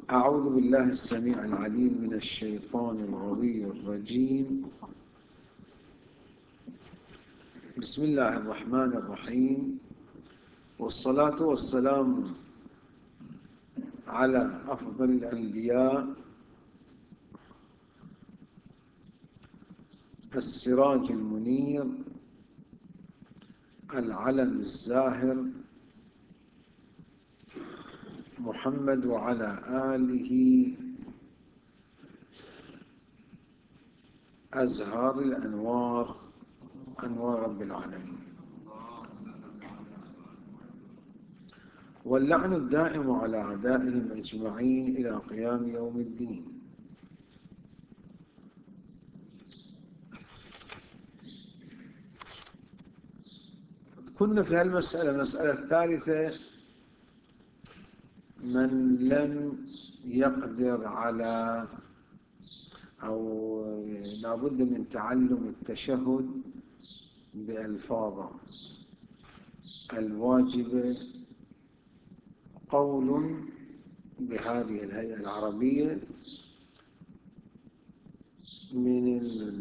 أعوذ بالله السميع العليم من الشيطان الغوي الرجيم. بسم الله الرحمن الرحيم، والصلاة والسلام على أفضل الأنبياء السراج المنير العلم الزاهر محمد وعلى آله أزهار الأنوار أنوار رب العالمين، واللعن الدائم على أعدائهم أجمعين إلى قيام يوم الدين. كنا في هالمسألة المسألة الثالثة: من لم يقدر على أو لابد من تعلم التشهد بألفاظه الواجبة، قول بهذه الهيئة العربية من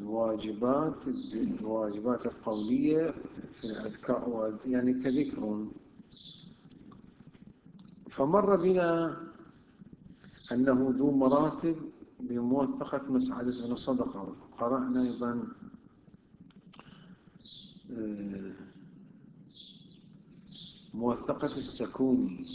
الواجبات القولية في الأذكار، يعني كذكر. فمر بنا أنه ذو مراتب بموثقة مسعدة بن الصدقة. قرأنا أيضا موثقة السكوني،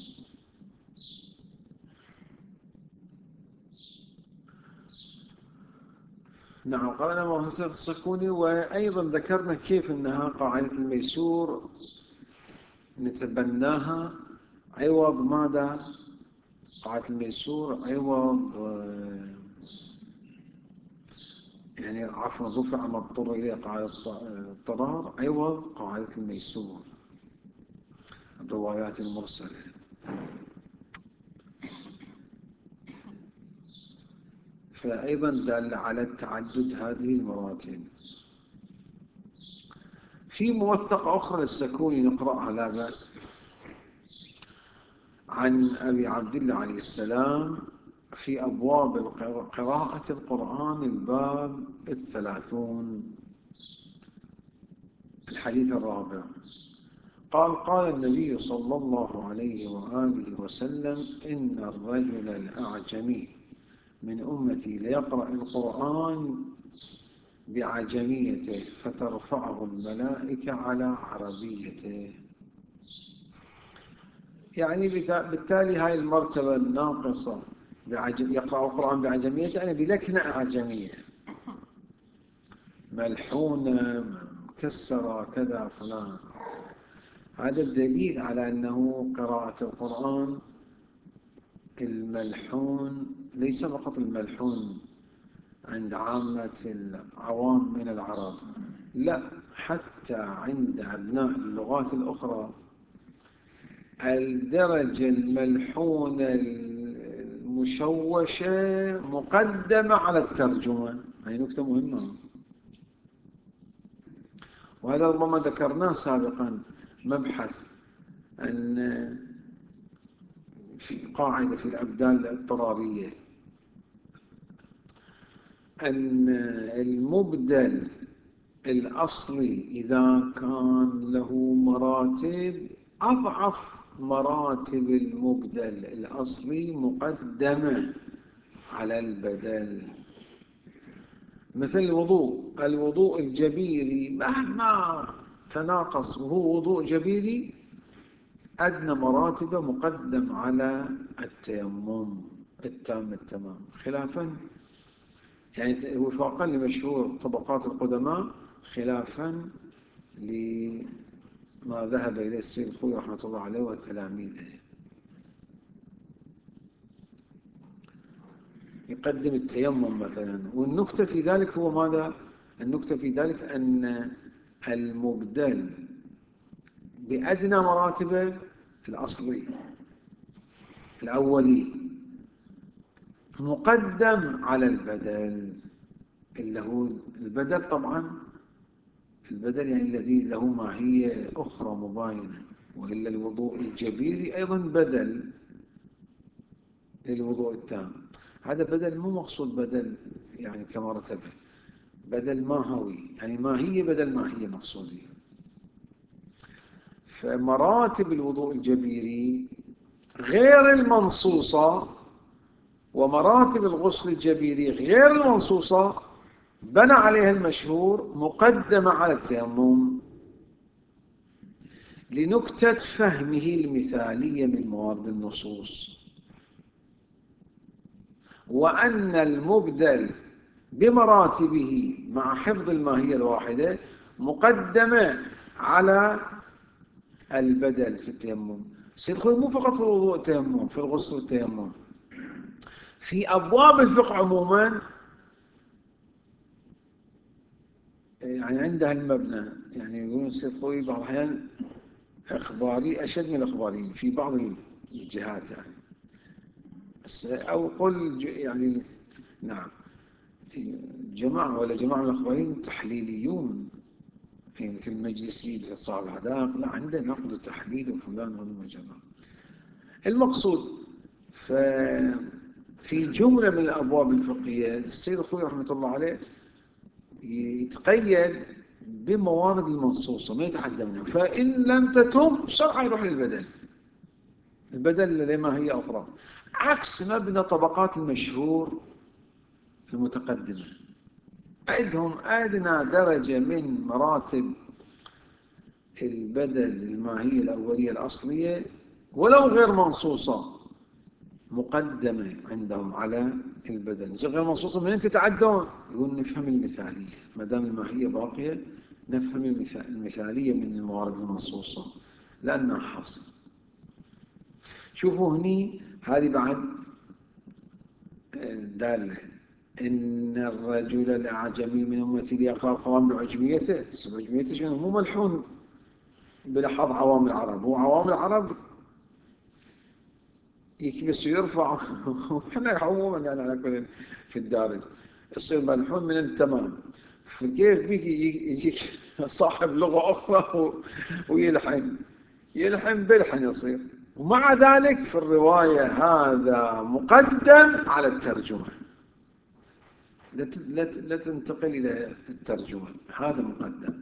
نعم قرأنا موثقة السكوني، وأيضا ذكرنا كيف أنها قاعدة الميسور نتبناها عوض ماذا؟ قاعدة الميسور عوض يعني عفوا رفع ما اضطر إليه قاعدة الضرار عوض قاعدة الميسور الروايات المرسلة. فأيضا دل على تعدد هذه المراتب. في موثقة أخرى للسكوني نقرأها لا بأس، عن أبي عبد الله عليه السلام في أبواب قراءة القرآن الباب 30 الحديث الرابع. قال النبي صلى الله عليه وآله وسلم: إن الرجل الأعجمي من أمتي ليقرأ القرآن بعجميته فترفعه الملائكة على عربيته. يعني بالتالي هاي المرتبة الناقصة يقرأ القرآن بعجميته، يعني بلكنة أعجمية ملحونة مكسرة كذا فلان. هذا الدليل على أنه قراءة القرآن الملحون ليس فقط الملحون عند عامة العوام من العرب، لا، حتى عند أبناء اللغات الأخرى الدرجة الملحونة المشوشة مقدمة على الترجمة. هذه نكتة مهمة، وهذا ربما ذكرناه سابقا. مبحث أن في قاعدة في الأبدال الاضطرارية أن المبدل الأصلي إذا كان له مراتب، أضعف مراتب المبدل الأصلي مقدمة على البدل. مثل الوضوء الجبيري مهما تناقص وهو وضوء جبيري أدنى مراتبه مقدم على التيمم التمام، خلافا يعني وفاقا لمشهور طبقات القدماء، خلافا لما ذهب إليه السيد الخوي رحمة الله عليه وتلاميذه. يقدم التيمم مثلا. والنكتة في ذلك هو ماذا؟ النكتة في ذلك أن المبدل بأدنى مراتبه الأصلي الأولي مقدم على البدل، اللي هو البدل طبعا البدل يعني الذي له ماهية أخرى مباينة، وإلا الوضوء الجبيري أيضا بدل للوضوء التام. هذا بدل مو مقصود بدل يعني كمرتبة، بدل ماهوي، يعني ماهية بدل ماهية مقصودية. فمراتب الوضوء الجبيري غير المنصوصة، ومراتب الغسل الجبيري غير المنصوصة بنى عليها المشهور مقدمة على التيمم لنكتة فهمه المثالية من موارد النصوص، وأن المبدل بمراتبه مع حفظ الماهية الواحدة مقدمة على البدل في التيمم. سيد خوي مو فقط في الوضوء التيمم، في الغسل والتيمم، في أبواب الفقه عموما. يعني عندها المبنى، يعني يقولون سيد خوي بعض الأحيان إخباري أشد من الإخباريين في بعض الجهات يعني، بس أو قل يعني نعم جماعة ولا جماعة من الإخباريين تحليليون، يعني مثل المجلسي مثل صاحب الحدائق، لا عنده نقد وتحليل وفلان وجماعة. المقصود في جملة من الأبواب الفقهية السيد الخوي رحمة الله عليه يتقيد بموارد المنصوصة ما يتعدى منها، فإن لم تتم شرعا يروح للبدل، البدل لما هي أخرى، عكس مبنى طبقات المشهور المتقدمة. عندهم أدنى درجة من مراتب البدل الماهية الأولية الأصلية ولو غير منصوصة مقدمة عندهم على البدل. غير منصوصة منين تتعدون؟ يقول نفهم المثالية، ما دام الماهية باقية نفهم المثالية من الموارد المنصوصة لأنها حاصل. شوفوا هني هذه بعد دالة إن الرجل الأعجمي من أمتي ليقرأ القرآن بعجميته. بعجميته شنو؟ مو ملحون بلحظ عوام العرب، هو عوام العرب يكبس ويرفع احنا عموما يعني على كل في الدارج يصير ملحون من التمام. فكيف بيك يجيك صاحب لغة أخرى يلحن بلحن يصير. ومع ذلك في الرواية هذا مقدم على الترجمة، لا تنتقل إلى الترجمة، هذا مقدم.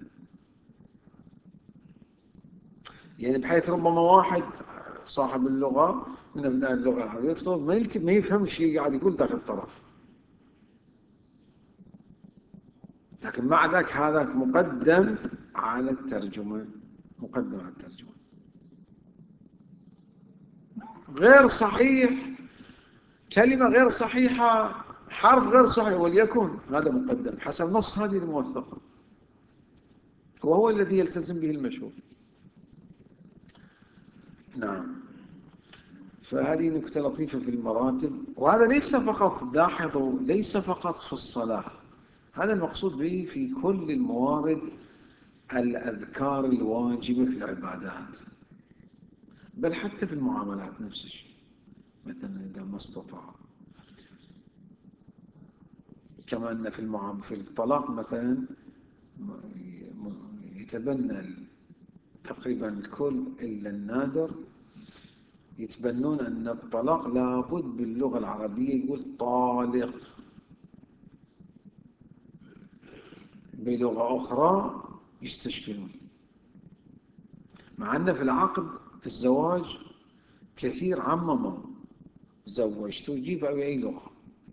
يعني بحيث ربما واحد صاحب اللغة من أبناء اللغة العربية يفترض ما يفهم شيء قاعد يقول ذاك الطرف، لكن مع ذلك هذا مقدم على الترجمة، مقدم على الترجمة. غير صحيح، كلمة غير صحيحة، حرف غير صحيح وليكن، هذا مقدم حسب نص هذه الموثقة، وهو الذي يلتزم به المشهور. نعم. فهذه نكتة لطيفة في المراتب، وهذا ليس فقط، لاحظوا ليس فقط في الصلاة، هذا المقصود به في كل الموارد الأذكار الواجبة في العبادات، بل حتى في المعاملات نفس الشيء. مثلا إذا ما استطاع، كما أن في الطلاق مثلا يتبنى تقريبا الكل إلا النادر يتبنون أن الطلاق لابد باللغة العربية يقول طالق، بلغة أخرى يستشكلون. مع أن في العقد الزواج كثير عمموا زوجت وجيب أي لغة،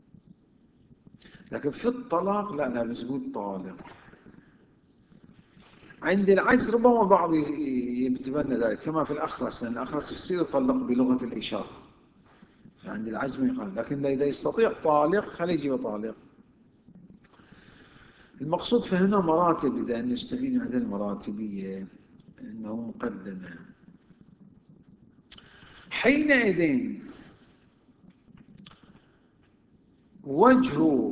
لكن في الطلاق لا بس يقول طالق. عند العجز ربما بعض يتبنى ذلك، كما في الأخرس، لأن الأخرس يصير يطلق بلغة الإشارة، فعند العجز ما يقال، لكن إذا يستطيع طالق خليه يجيب طالق. المقصود فهنا مراتب، إذا نستفيد من هذه المراتبية أنه مقدمة. حينئذ وجه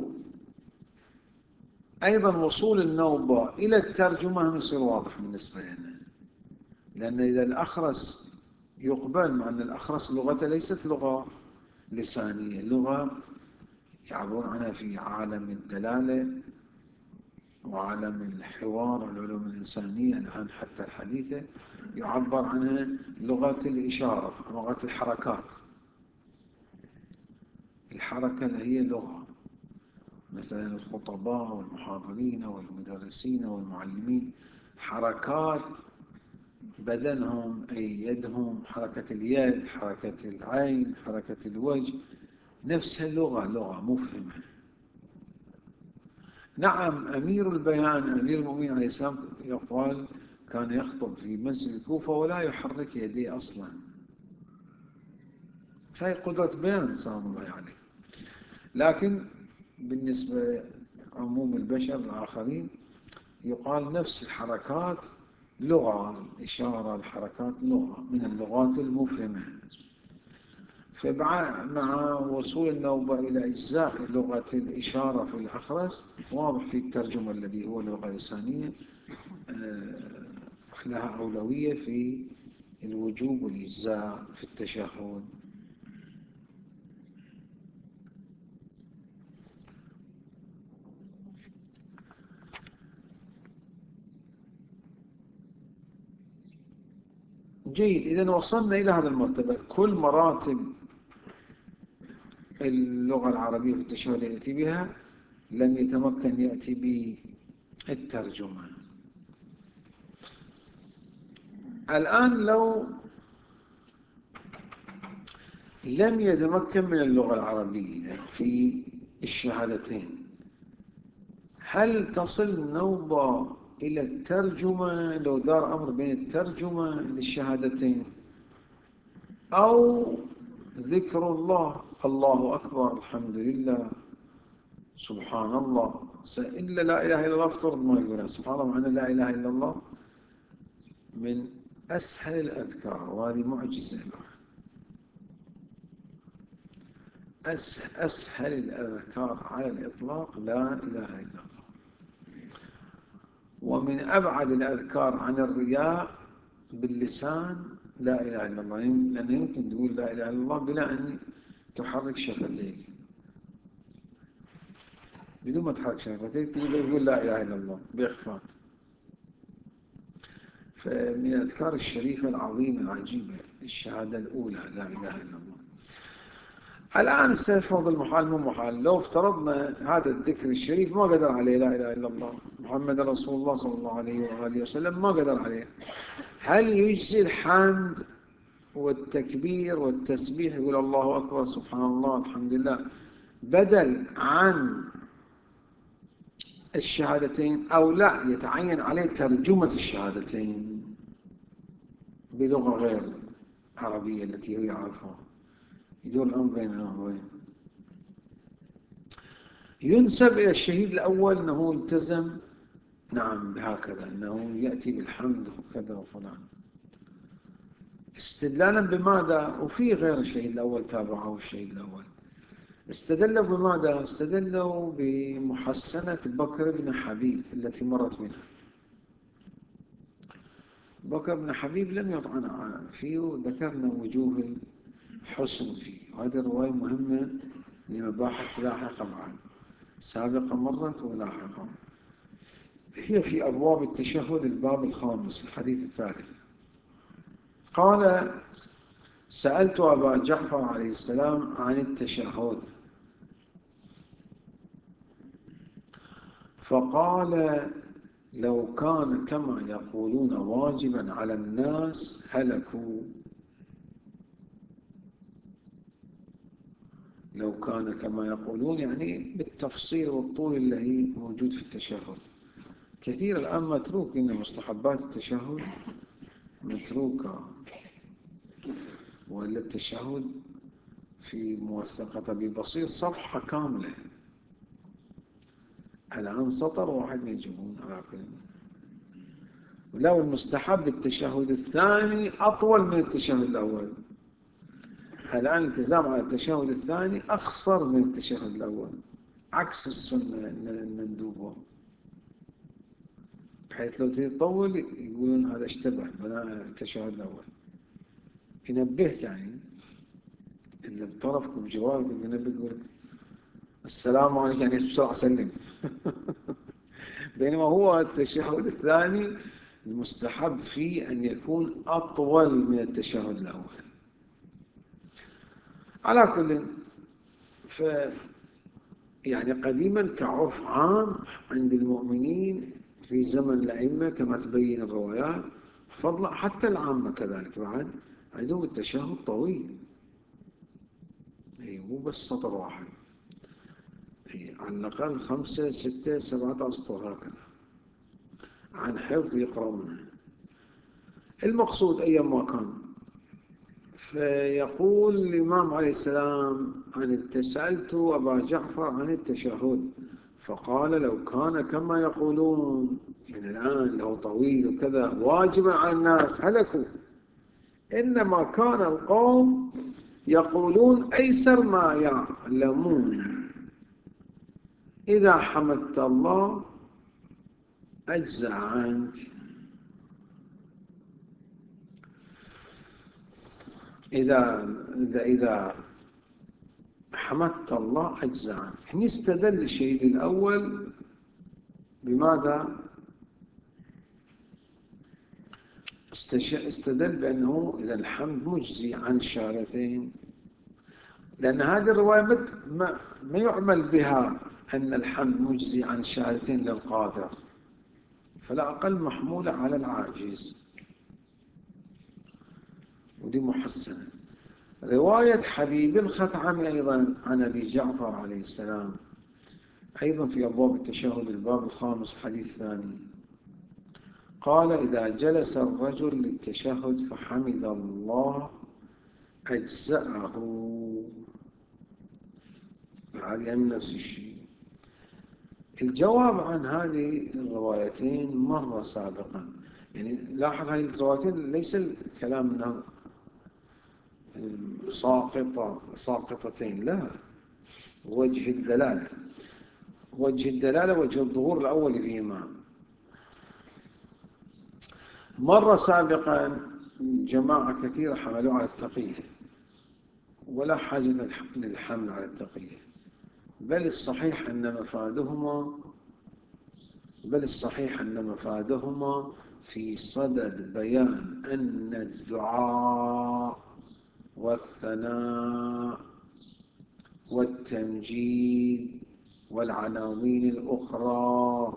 أيضا وصول النوبة إلى الترجمة يصير واضح بالنسبة لنا، لأن إذا الأخرس يقبل، مع أن الأخرس لغته ليست لغة لسانية، لغة يعبرون عنها في عالم الدلالة وعالم الحوار والعلوم الإنسانية الآن حتى الحديثة يعبر عنها لغة الإشارة، لغة الحركات. الحركة هي لغة. مثلا الخطباء والمحاضرين والمدرسين والمعلمين حركات بدنهم، أي يدهم، حركة اليد، حركة العين، حركة الوجه، نفسها لغة مفهمة. نعم، أمير البيان أمير المؤمنين عليه السلام يقال كان يخطب في مسجد الكوفة ولا يحرك يديه أصلا. فهي قدرة بيان سلام الله عليه. لكن بالنسبة عموم البشر الآخرين يقال نفس الحركات لغة، الإشارة، الحركات لغة من اللغات المفهمة. مع وصول النوبة إلى إجزاء لغة الإشارة في الأخرس، واضح في الترجمة الذي هو اللغة اللسانية لها أولوية في الوجوب والإجزاء في التشهد. جيد، إذا وصلنا إلى هذه المرتبة. كل مراتب اللغة العربية في التشهد يأتي بها، لم يتمكن يأتي بالترجمة. الآن لو لم يتمكن من اللغة العربية في الشهادتين، هل تصل النوبة إلى الترجمة لو دار أمر بين الترجمة للشهادتين، أو ذكر الله، الله أكبر، الحمد لله، سبحان الله، إلا لا إله إلا الله افترض ما يقولها سبحان الله، معنى لا إله إلا الله من أسهل الأذكار، وهذه معجزة. أسهل الأذكار على الإطلاق لا إله إلا الله. ومن أبعد الأذكار عن الرياء باللسان لا إله إلا الله، لأن يمكن تقول لا إله إلا الله بلا أن تحرك شفتيك، بدون ما تحرك شفتيك تقدر تقول لا إله إلا الله بإخفاء. فمن الأذكار الشريفة العظيمة العجيبة الشهادة الأولى لا إله إلا الله. الآن استفرض المحال مو محال، لو افترضنا هذا الذكر الشريف ما قدر عليه لا إله إلا الله محمد رسول الله صلى الله عليه وآله وسلم، ما قدر عليه، هل يجزي الحمد والتكبير والتسبيح يقول الله أكبر سبحان الله الحمد لله بدل عن الشهادتين، أو لا يتعين عليه ترجمة الشهادتين بلغة غير عربية التي هو يعرفها؟ يدور الأمر بين الأمرين. ينسب إلى الشهيد الأول أنه التزم، نعم بهكذا، أنه يأتي بالحمد وكذا وفلان، استدلالا بماذا؟ وفي غير الشهيد الأول تابعه الشهيد الأول، استدلوا بماذا؟ استدلوا بمحسنة بكر بن حبيب التي مرت بنا. بكر بن حبيب لم يطعن فيه، وذكرنا وجوه الحسن فيه، وهذه الرواية مهمة لمباحث لاحقة معنا، سابقا مرت ولاحقا. هي في أبواب التشهد الباب الخامس الحديث الثالث. قال: سألت أبا جعفر عليه السلام عن التشهد، فقال: لو كان كما يقولون واجبا على الناس هلكوا. لو كان كما يقولون يعني بالتفصيل والطول الذي موجود في التشهد. كثير الآن متروك، إن مستحبات التشهد متروكة، وإلا التشهد في موثقة ببسيط صفحة كاملة، الآن سطر واحد ما يجيبون على كل. ولو المستحب التشهد الثاني أطول من التشهد الأول، الآن الالتزام على التشهد الثاني أخصر من التشهد الأول، عكس السنة المندوبة، بحيث لو تطول يقولون هذا اشتبه بناء التشهد الأول. ينبهك يعني اللي بطرفك بجوارك ينبهك يقول السلام عليكم، يعني بسرعة سلم. بينما هو التشهد الثاني المستحب فيه أن يكون أطول من التشهد الأول. على كل، يعني قديما كعرف عام عند المؤمنين في زمن الأئمة كما تبين الروايات، فضلا حتى العامة كذلك بعد عندهم التشهد طويل، مو بس سطر واحد، على الأقل 5 6 7 أسطر هكذا عن حفظ يقرؤونها. المقصود أيام ما كان، فيقول الإمام عليه السلام سألت أبا جعفر عن التشهد فقال لو كان كما يقولون، يعني الآن له طويل وكذا واجبا على الناس هلكوا، إنما كان القوم يقولون أيسر ما يعلمون إذا حمدت الله أجزع عنك، إذا حمدت الله أجزع عنك. هنا استدل الشيء الأول بماذا؟ استدل بأنه إذا الحمد مجزي عن الشهادتين، لأن هذه الرواية ما يعمل بها أن الحمد مجزي عن الشهادتين للقادر، فلا أقل محمولة على العاجز، ودي محسنة. رواية حبيب الخثعمي أيضا عن أبي جعفر عليه السلام أيضا في أبواب التشهد الباب الخامس حديث ثاني، قال إذا جلس الرجل للتشهد فحمد الله أجزأه، هذه من نفس الشيء. الجواب عن هذه الروايتين مر سابقا، يعني لاحظ هذه الروايتين ليس الكلام أنها ساقطتين، لا، وجه الدلالة وجه الظهور الأول فيهما مر سابقا. جماعة كثيرة حملوا على التقية، ولا حاجة للحمل على التقية، بل الصحيح أن مفادهما في صدد بيان أن الدعاء والثناء والتمجيد والعناوين الأخرى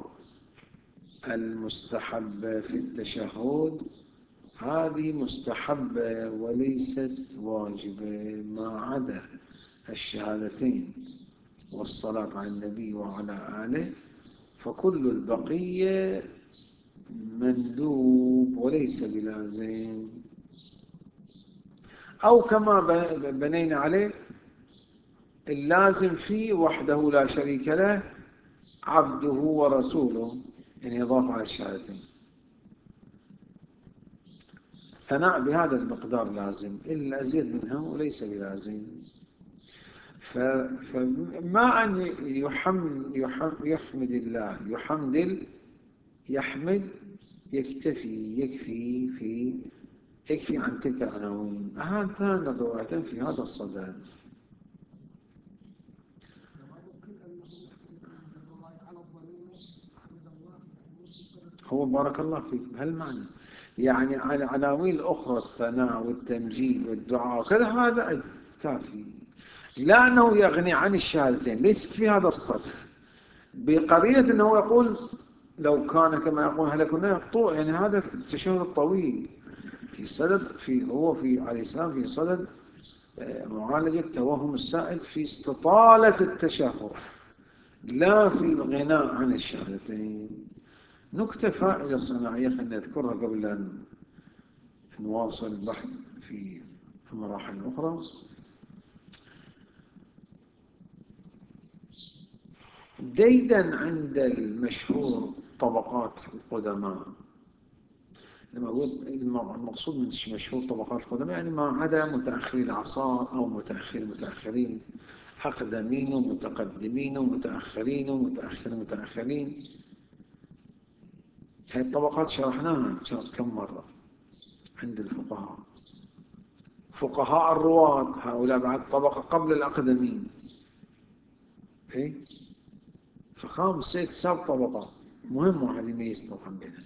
المستحبة في التشهد هذه مستحبة وليست واجبة، ما عدا الشهادتين والصلاة على النبي وعلى آله، فكل البقية مندوب وليس بلازم، أو كما بنينا عليه اللازم فيه وحده لا شريك له عبده ورسوله، يعني يضاف على الشهادتين. الثناء بهذا المقدار لازم، إلا أزيد منها وليس بلازم. فما أن يحمد الله يحمد يكفي عن تلك العناوين. هاتان الروايتان في هذا الصدد. هو بارك الله فيك بهالمعنى، يعني على عناوين الأخرى الثناء والتمجيد والدعاء وكذا هذا كافي، لا أنه يغني عن الشهادتين، ليست في هذا الصدد، بقرينة أنه يقول لو كان كما يقول هلكنا يعني هذا التشهد الطويل هو عليه السلام في صدد معالجة توهم السائل في استطالة التشهد، لا في الغناء عن الشهادتين. نكتة فائدة صناعية خلينا نذكرها قبل أن نواصل البحث في مراحل أخرى. ديدا عند المشهور طبقات القدماء، لما أقول المقصود من مشهور طبقات القدماء يعني ما عدا متأخري الأعصار أو متأخرين، أقدمين ومتقدمين ومتأخرين ومتأخرين. هذه الطبقات شرحناها كم مرة عند الفقهاء. فقهاء الرواة هؤلاء بعد طبقة قبل الأقدمين، فخامس سيد ساب طبقات، مهم واحد يميز طبعا بينها.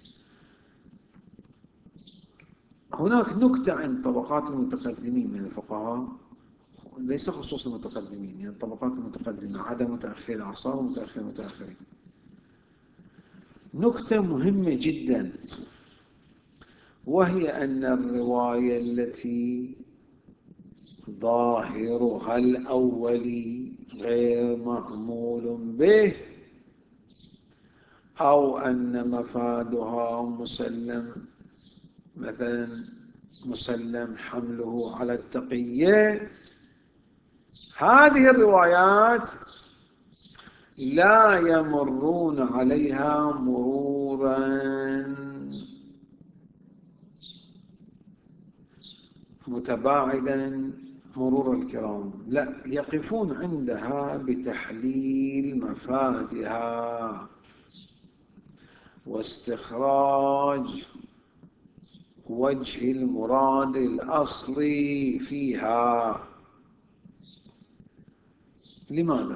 هناك نكتة عند طبقات المتقدمين من الفقهاء، ليس خصوص المتقدمين، يعني الطبقات المتقدمة عدا متأخري الأعصار ومتأخري المتأخرين. نكتة مهمة جدا، وهي أن الرواية التي ظاهرها الأولي غير معمول به، أو أن مفادها مسلم، مثلا مسلم حمله على التقية، هذه الروايات لا يمرون عليها مرورا متباعدا مرور الكرام، لا، يقفون عندها بتحليل مفادها واستخراج وجه المراد الأصلي فيها. لماذا؟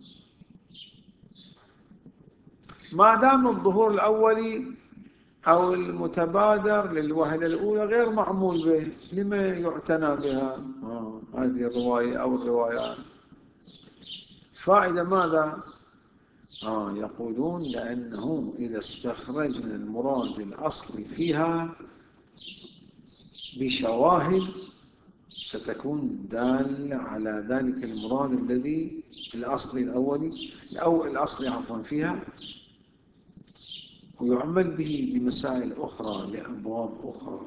ما دام الظهور الأولي أو المتبادر للوهلة الأولى غير معمول به، لما يعتنى بها هذه الرواية أو الروايات؟ فائدة ماذا؟ يقولون لأنه إذا استخرجنا المراد الأصلي فيها بشواهد ستكون دالة على ذلك المراد الذي الأصلي الأولي أو الأصلي عفوا فيها، ويعمل به لمسائل أخرى لأبواب أخرى.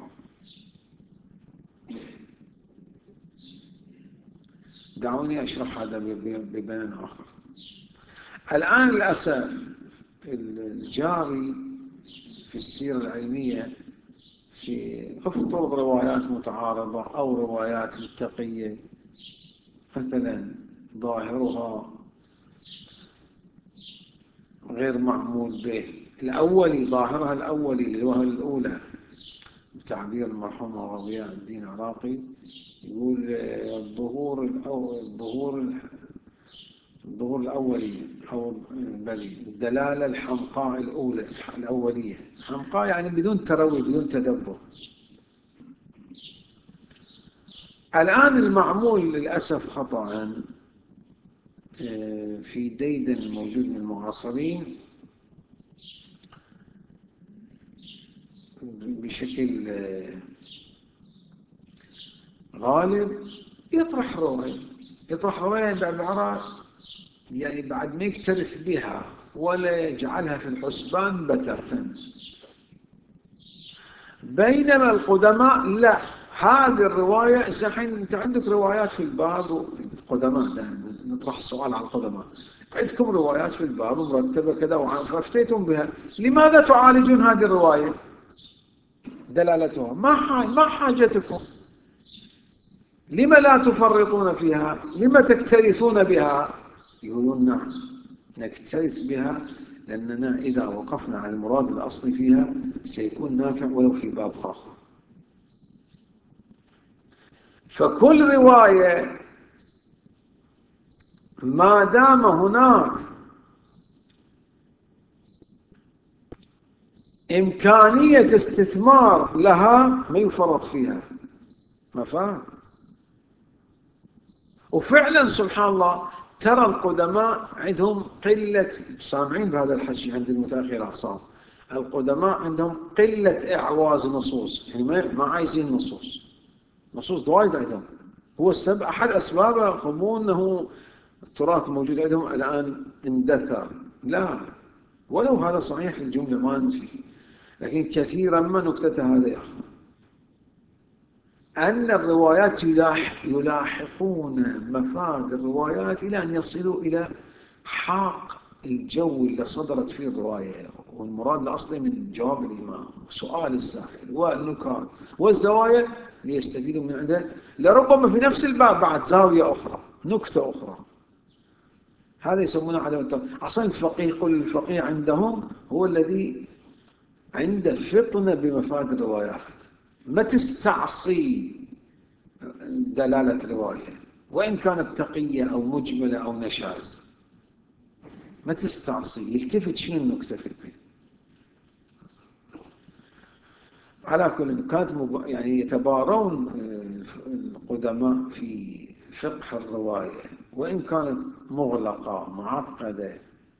دعوني أشرح هذا ببيان آخر. الآن للأسف الجاري في السيرة العلمية في افترض روايات متعارضة أو روايات متقية، مثلا ظاهرها غير معمول به، الأولي ظاهرها الأولي الوهلة الأولى بتعبير المرحوم رضياء الدين العراقي، يقول الظهور الأولي أو الدلالة الحمقاء الأولية، حمقاء يعني بدون تروي بدون تدبر. الآن المعمول للأسف خطأ في ديدن الموجود من المعاصرين بشكل غالب، يطرح رواية بعبارة يعني بعد ما يكترث بها ولا يجعلها في الحسبان بتاتا، بينما القدماء لا، هذه الرواية الحين أنت عندك روايات في الباب القدماء، نطرح السؤال على القدماء، عندكم روايات في الباب مرتبة كذا فافتيتم بها، لماذا تعالجون هذه الرواية؟ دلالتها ما حاجتكم؟ لما لا تفرطون فيها؟ لما تكترثون بها؟ يقولون نعم، نكترث بها لأننا إذا وقفنا على المراد الأصلي فيها سيكون نافع ولو في باب آخر. فكل رواية ما دام هناك إمكانية استثمار لها ما يفرط فيها، مفهوم؟ وفعلا سبحان الله ترى القدماء عندهم قلة، سامعين بهذا الحكي عند المتأخر الأعصار، القدماء عندهم قلة إعواز نصوص، يعني ما عايزين نصوص وايد عندهم. هو السبب أحد أسبابه مو أنه التراث موجود عندهم الآن اندثر، لا، ولو هذا صحيح في الجملة ما نفي، لكن كثيرا ما نكتة هذا يا أخي أن الروايات يلاحقون مفاد الروايات إلى أن يصلوا إلى حاق الجو اللي صدرت فيه الرواية، والمراد الأصلي من جواب الإمام وسؤال السائل والنكات والزوايا ليستفيدوا من عندها، لربما في نفس الباب بعد زاوية أخرى نكتة أخرى. هذا يسمونه عدم التوازن. أصلا الفقيه عندهم هو الذي عنده فطنة بمفاد الروايات، ما تستعصي دلالة الرواية وإن كانت تقية أو مجملة أو نشاز، ما تستعصي، يلتفت شنو النكتة في البيت. على كل كانت يعني يتبارون القدماء فقه الرواية وإن كانت مغلقة معقدة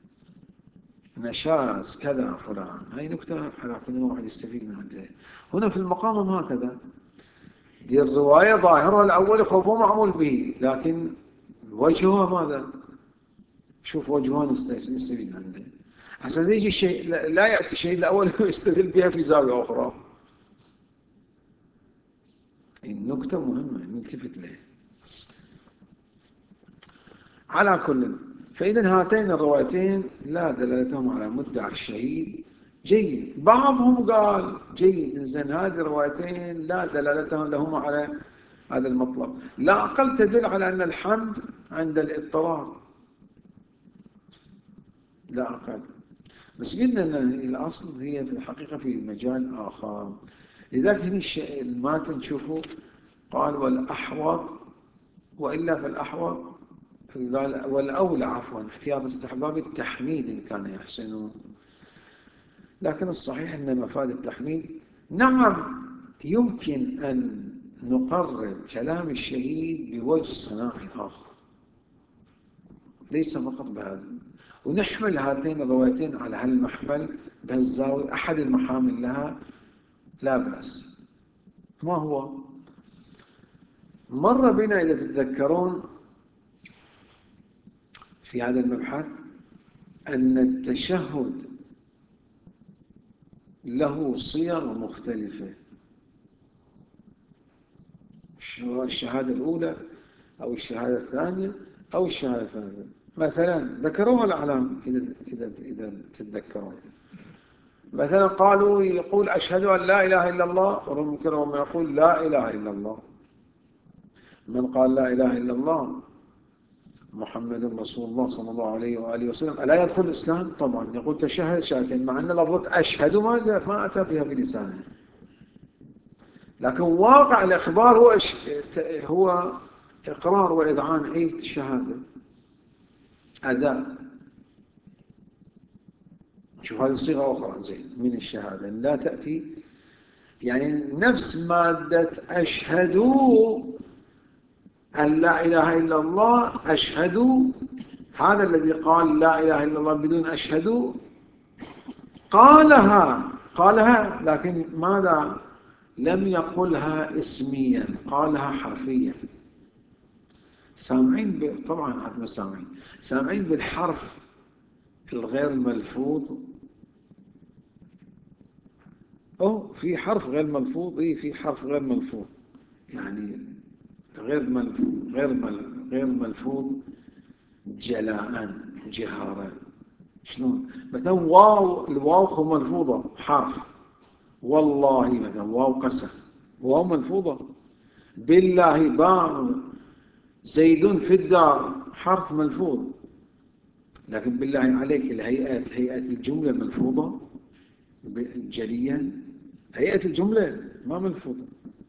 نشاز كذا فلان، هاي نكتة على كل واحد يستفيد من عندها. هنا في المقام هكذا دي الرواية ظاهرها الأول خب معمول به، لكن وجهها ماذا؟ شوف وجهها نستفيد عنده. عشان يجي الشيء لا يأتي الشيء الأول ويستدل بها في زاوية أخرى. النكتة مهمة نلتفت لها. على كل، فإذا هاتين الروايتين لا دلالتهم على مدعى الشهيد جيد. بعضهم قال جيد إنزين هذه الروايتين لا دلالتهم لهما على هذا المطلب، لا أقل تدل على أن الحمد عند الاضطرار، لا أقل. بس قلنا أن الأصل هي في الحقيقة في مجال آخر. لذلك هنا الماتن تشوفوا قال والأحوط، وإلا فالأحوط قال والأولى عفوا احتياط استحباب التحميد إن كان يحسنون. لكن الصحيح أن مفاد التحميد نعم يمكن أن نقرب كلام الشهيد بوجه صناعي آخر ليس فقط بهذا، ونحمل هاتين الروايتين على هالمحمل بهالزاوية أحد المحامل لها لا بأس. ما هو؟ مر بنا إذا تتذكرون في هذا المبحث أن التشهد له صيغ مختلفة، الشهادة الأولى أو الشهادة الثانية أو الشهادة الثالثة. مثلا ذكروها الأعلام إذا تتذكرون، مثلا قالوا يقول أشهد أن لا إله إلا الله، ومنكرهم يقول لا إله إلا الله. من قال لا إله إلا الله محمد رسول الله صلى الله عليه وآله وسلم ألا يدخل الإسلام؟ طبعا يقول تشهد شهادتين، مع أن لفظة أشهد ما أتى بها بلسانه، لكن واقع الإخبار هو إقرار وإذعان أي الشهادة أداء. شوف هذه صيغة أخرى زين من الشهادة لا تأتي، يعني نفس مادة أشهد أن لا إله إلا الله، أشهد هذا الذي قال لا إله إلا الله بدون أشهد قالها لكن ماذا؟ لم يقلها اسميا، قالها حرفيا. سامعين طبعا عدم سامعين بالحرف الغير ملفوظ. في حرف غير ملفوظ، في حرف غير ملفوظ، يعني غير ملفوظ جلاء جهارا. شلون؟ مثلا الواو ملفوظة حرف، والله مثلا واو قسم واو ملفوظة، بالله باء، زيد في الدار حرف ملفوظ، لكن بالله عليك هيئة الجملة ملفوظة جليا، هيئة الجملة ما ملفوظة،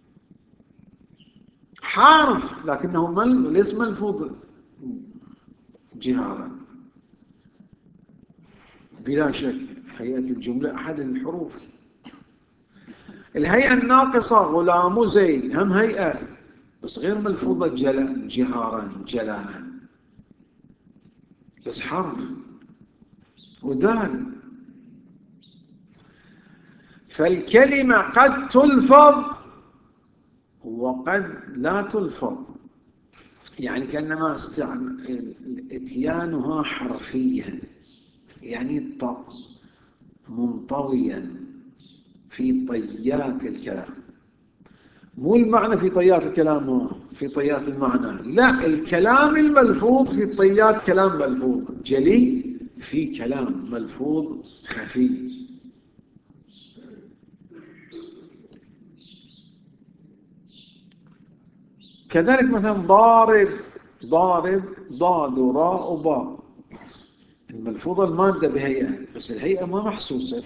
حرف لكنه ليس ملفوظ جهارا بلا شك. هيئة الجملة أحد الحروف. الهيئة الناقصة غلام زيد هم هيئة بس غير ملفوظة جهارا جلالا، بس حرف ودال. فالكلمة قد تلفظ وقد لا تلفظ، يعني كأنما اتيانها حرفيا، يعني منطويا في طيات الكلام، مو المعنى في طيات الكلام في طيات المعنى، لا الكلام الملفوظ في طيات كلام ملفوظ جلي، في كلام ملفوظ خفي. كذلك مثلا ضارب ضاد وراء وباء، الملفوظة المادة بهيئة بس الهيئة ما محسوسة،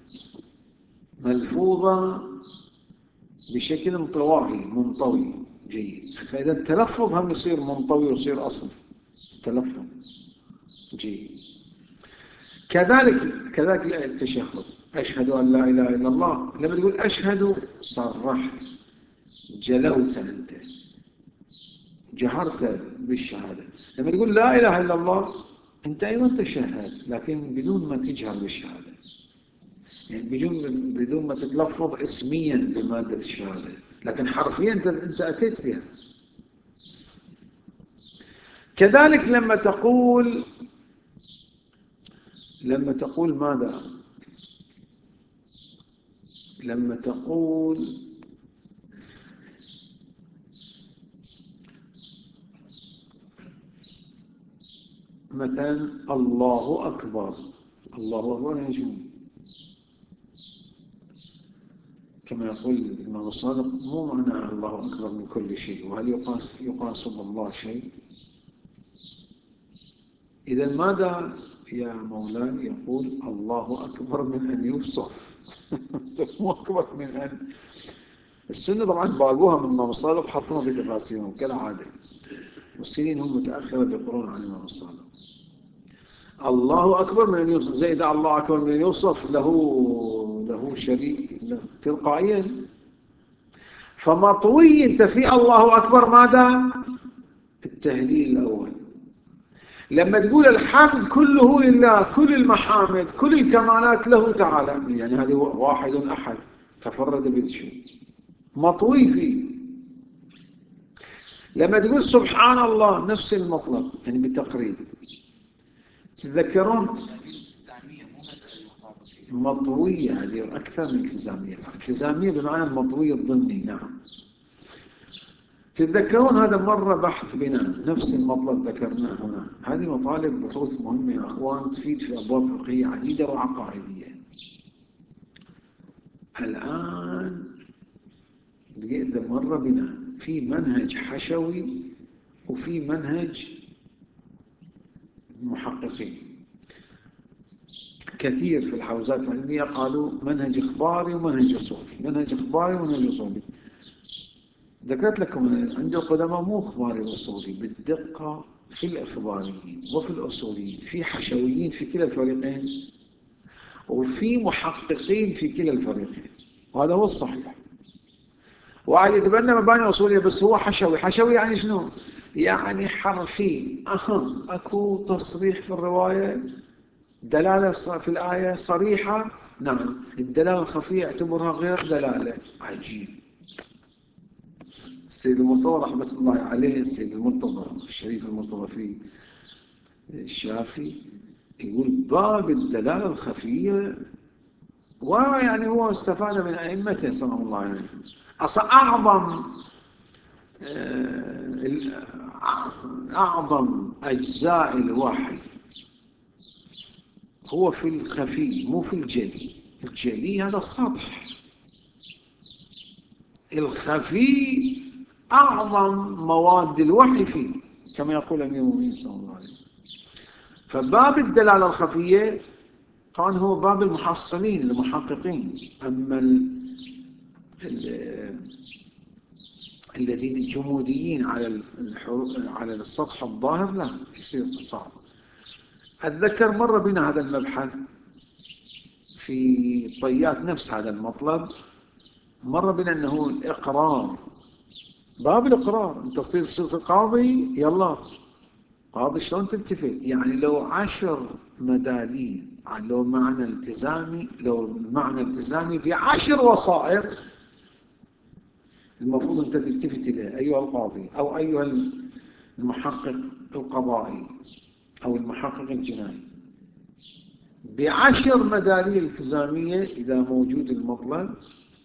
ملفوظة بشكل طواعي منطوي جيد. فإذا التلفظ هم يصير منطوي ويصير أصل تلفظ جيد. كذلك التشهد، أشهد أن لا إله إلا الله، لما تقول أشهد صرحت جلوت أنت جهرت بالشهادة. لما تقول لا إله إلا الله أنت أيضا تشهد، لكن بدون ما تجهر بالشهادة، يعني بدون ما تتلفظ اسميا بمادة الشهادة، لكن حرفيا أنت أتيت بها. كذلك لما تقول ماذا؟ لما تقول مثلا الله أكبر، الله أكبر نجوم، كما يقول الإمام الصادق مو معنى الله أكبر من كل شيء، وهل يقاس بالله شيء؟ إذا ماذا يا مولاي؟ يقول الله أكبر من أن يوصف مو أكبر من أن. السنة طبعا باقوها من الإمام الصادق حطوها في تفاسيرهم كالعادة، والسنين هم متأخرة بقرون عن الإمام الصادق. الله أكبر من أن يوصف، زي إذا الله أكبر من أن يوصف له شريك تلقائيا. فمطوي أنت في الله أكبر ماذا؟ التهليل الأول. لما تقول الحمد كله لله، كل المحامد كل الكمالات له تعالى، يعني هذه واحد أحد تفرد بالشيء مطوي فيه. لما تقول سبحان الله نفس المطلب، يعني بتقريب. تتذكرون مطوية هذه أكثر من التزامية، التزامية بمعنى المطوي الضمني. نعم. تتذكرون هذا مرة بحث بنا نفس المطلب ذكرناه هنا. هذه مطالب بحوث مهمة يا أخوان، تفيد في أبواب فقهية عديدة وعقائدية. الآن لقيت مرة بنا في منهج حشوي وفي منهج محققين. كثير في الحوزات العلمية قالوا منهج إخباري ومنهج أصولي، منهج إخباري ومنهج أصولي. ذكرت لكم عند القدماء مو إخباري وأصولي بالدقة، في الإخباريين وفي الأصوليين، في حشويين في كلا الفريقين، وفي محققين في كلا الفريقين، وهذا هو الصحيح. واحد يتبنى مباني أصولية بس هو حشوي. حشوي يعني شنو؟ يعني حرفي. أكو تصريح في الرواية، دلالة في الآية صريحة، نعم، الدلالة الخفية اعتبرها غير دلالة. عجيب. السيد المرتضى رحمة الله عليه، السيد المرتضى الشريف المرتضى في الشافي، يقول باب الدلالة الخفية، ويعني هو استفاد من أئمته صلى الله عليه وسلم. أصلا أعظم أجزاء الوحي هو في الخفي مو في الجلي. الجلي هذا السطح، الخفي أعظم مواد الوحي فيه، كما يقول أمير المؤمنين صلى الله عليه وسلم. فباب الدلالة الخفية كان هو باب المحصلين المحققين. أما الذين الجموديين على السطح الظاهر لا، يصير صعب. أتذكر مرة بنا هذا المبحث في طيات نفس هذا المطلب، مرة بنا أنه الإقرار، باب الإقرار، أنت تصير قاضي، يلا قاضي شلون تلتفت؟ يعني لو 10 مداليل، لو معنى التزامي، لو المعنى التزامي ب10 وصائق، المفروض أنت تلتفت إليه أيها القاضي أو أيها المحقق القضائي أو المحقق الجنائي. ب10 مداليل التزامية إذا موجود المطلب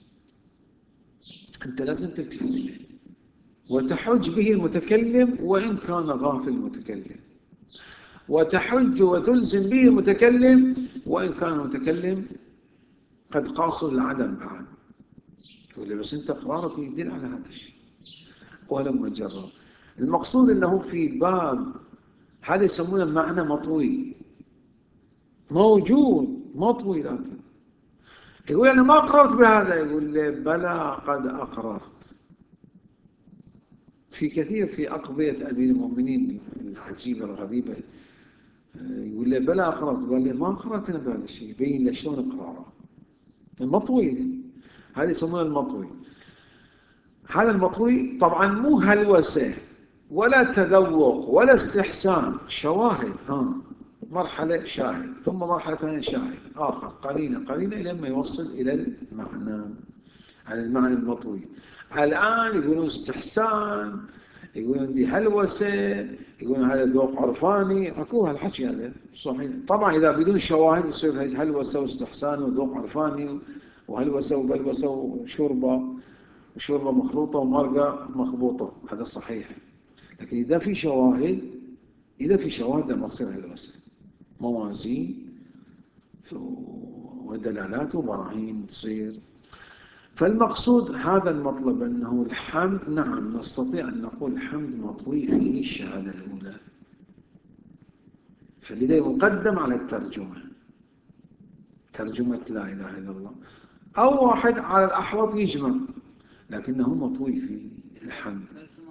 أنت لازم تلتفت إليه وتحج به المتكلم وإن كان غافل المتكلم، وتحج وتلزم به المتكلم وإن كان المتكلم قد قاصد العدم بعد. يقول لي بس أنت إقرارك يدل على هذا الشيء ولم أجرب. المقصود أنه في باب هذا يسمونه معنى مطوي، موجود مطوي، لكن يقول أنا ما أقررت بهذا، يقول لي بلى قد أقررت. في كثير في أقضية أمير المؤمنين العجيبة الغريبة، يقول لي بلى أقررت، قال لي ما أقررت أنا بهذا الشيء، يبين له شلون إقراره. المطوي هذا يسمونه المطوي. هذا المطوي طبعا مو هلوسة، ولا تذوق ولا استحسان، شواهد. مرحلة شاهد، ثم مرحلة ثانية شاهد آخر، قليلا قليلا لما يوصل إلى المعنى، على المعنى المطوي. الآن يقولون استحسان، يقولون دي هلوسة، يقولون هذا ذوق عرفاني، اكو هالحكي هذا صحيح. طبعا إذا بدون شواهد يصير هلوسة واستحسان وذوق عرفاني وهلوسة وبلوسة وشوربة مخلوطة ومرقة مخبوطة، هذا صحيح. لكن إذا في شواهد، لما تصير هلوسة، موازين ودلالات وبراهين تصير. فالمقصود هذا المطلب، أنه الحمد، نعم نستطيع أن نقول الحمد مطوي فيه الشهادة الأولى، فلذا يقدم على الترجمة، ترجمة لا إله إلا الله. أو واحد على الأحوط يجمع، لكنه مطوي فيه الحمد.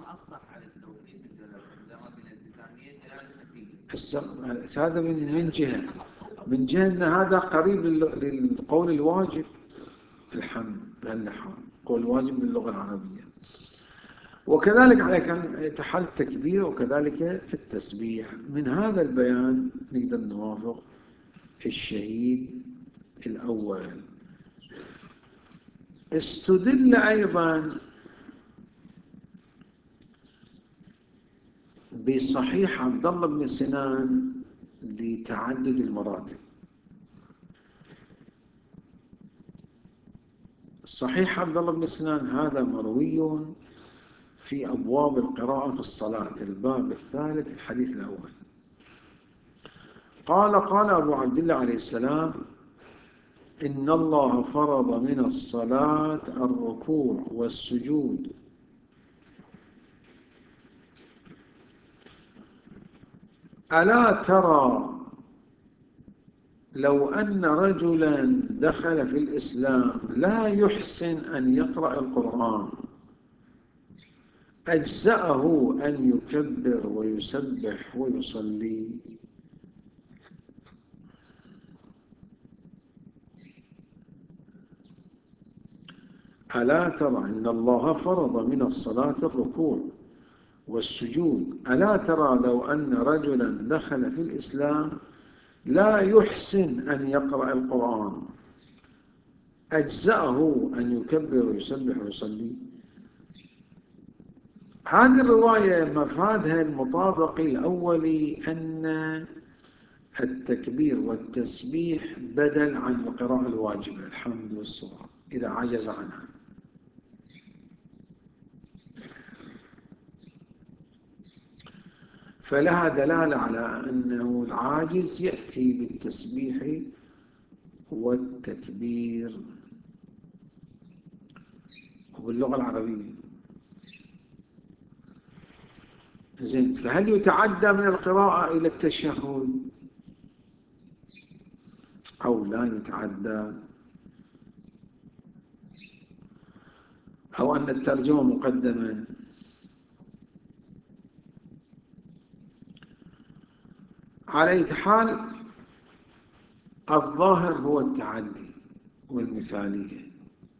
هذا من جهة، أن هذا قريب للقول الواجب، الحمد بهاللحاظ قول واجب باللغة العربية. وكذلك على كان تحل التكبير، وكذلك في التسبيح. من هذا البيان نقدر نوافق الشهيد الأول. استدل أيضا بصحيح عبد الله بن سنان لتعدد المراتب. صحيح عبد الله بن سنان هذا مروي في أبواب القراءة في الصلاة، الباب الثالث الحديث الأول. قال أبو عبد الله عليه السلام: إن الله فرض من الصلاة الركوع والسجود، ألا ترى لو أن رجلا دخل في الإسلام لا يحسن أن يقرأ القرآن أجزأه أن يكبر ويسبح ويصلي؟ ألا ترى إن الله فرض من الصلاة الركوع والسجود، ألا ترى لو أن رجلا دخل في الإسلام لا يحسن أن يقرأ القرآن أجزأه أن يكبر ويسبح ويصلي؟ هذه الرواية مفادها المطابق الأولي، أن التكبير والتسبيح بدل عن القراءة الواجبة الحمد والسورة إذا عجز عنها. فلها دلالة على أنه العاجز يأتي بالتسبيح والتكبير وباللغة العربية. زين، فهل يتعدى من القراءة إلى التشهد أو لا يتعدى؟ أو أن الترجمة مقدمة؟ على أي حال الظاهر هو التعدي والمثالية،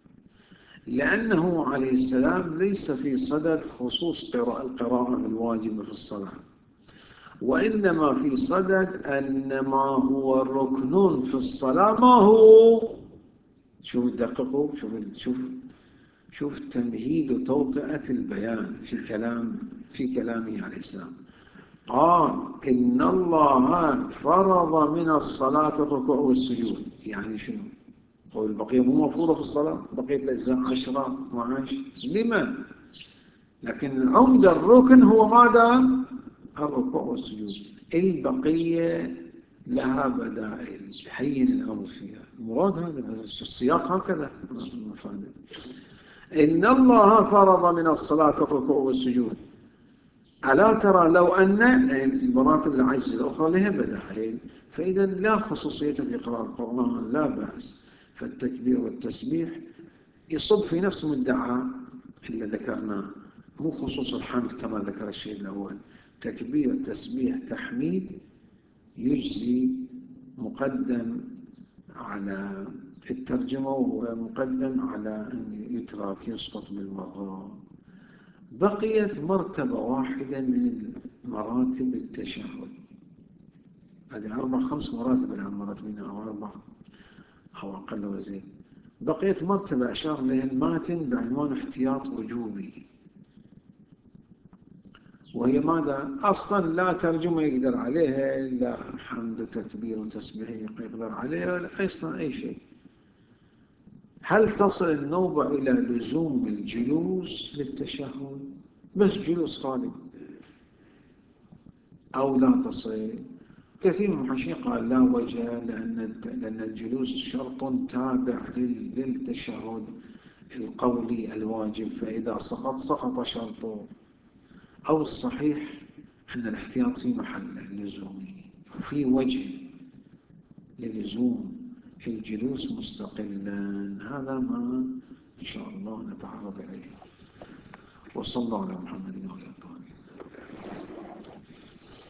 لأنه عليه السلام ليس في صدد خصوص القراءة الواجبة في الصلاة، وإنما في صدد أن ما هو ركن في الصلاة ما هو. شوف دققوا، شوف تمهيد وتوطئة البيان في كلامه عليه السلام. قال: إن الله فرض من الصلاة الركوع والسجود. يعني شنو؟ هو البقية مو مفروضة في الصلاة؟ بقية الأجزاء 10 12 لما؟ لكن عمد الركن هو ماذا؟ الركوع والسجود. البقية لها بدائل حين الأمر فيها. المراد هذا السياق هكذا مفاده. إن الله فرض من الصلاة الركوع والسجود، ألا ترى لو أن مراتب العجز الأخرى لها بدائل، فإذا لا خصوصية في قراءة القرآن لا بأس. فالتكبير والتسبيح يصب في نفس مدعى اللي ذكرناه، مو خصوص الحمد كما ذكر الشيء الأول. تكبير تسبيح تحميد يجزي، مقدم على الترجمة ومقدم على أن يترك يسقط بالمرة. بقيت مرتبة واحدة من مراتب التشهد. هذه 4 5 مراتب الآن مرتبين، أو 4 أو أقل وزيد. بقيت مرتبة أشار إليها الماتن بعنوان احتياط وجوبي، وهي ماذا؟ أصلا لا ترجمة يقدر عليها، لا حمد وتكبير وتسبيح يقدر عليها، ولا أصلا أي شيء. هل تصل النوبة إلى لزوم الجلوس للتشهد؟ بس جلوس خالي، أو لا تصل؟ كثير من المحشين قال لا وجه، لأن الجلوس شرط تابع للتشهد القولي الواجب، فإذا سقط شرطه. أو الصحيح أن الاحتياط في محل اللزوم، في وجه للزوم الجلوس مستقلا. هذا ما إن شاء الله نتعرض إليه. وصلى الله على محمد وعلى آله.